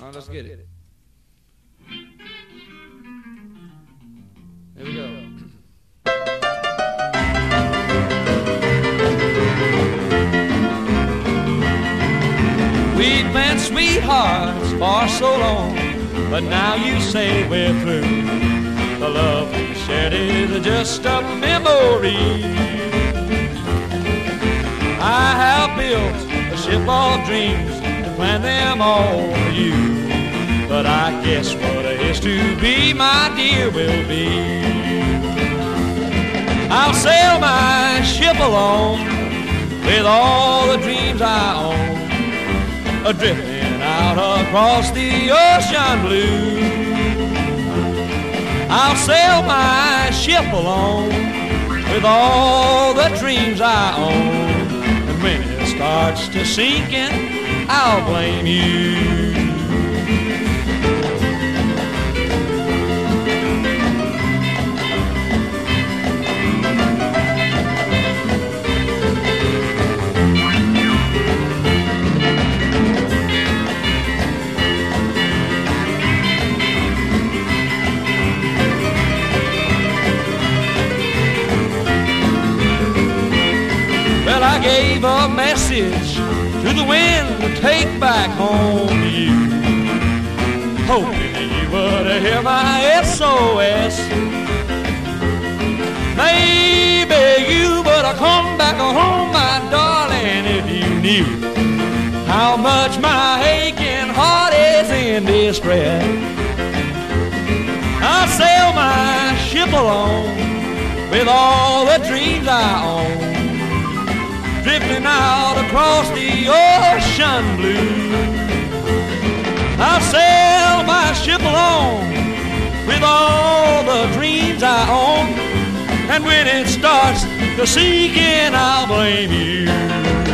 All right, let's get it. Here we go. We've been sweethearts for so long, but now you say we're through. The love we shared is just a memory. I have built a ship of dreams and planned them all for you. But I guess what is to be, my dear, will be. I'll sail my ship alone with all the dreams I own, drifting out across the ocean blue. I'll sail my ship alone with all the dreams I own, and when it starts to sinking, I'll blame you. Well, I gave a message to the wind to take back home to you, hoping that you would hear my SOS. Maybe you would have come back home, my darling, if you knew how much my aching heart is in distress. I sail my ship alone with all the dreams I own, drifting out across the ocean blue. I'll sail my ship alone with all the dreams I own, and when it starts to sink in, I'll blame you.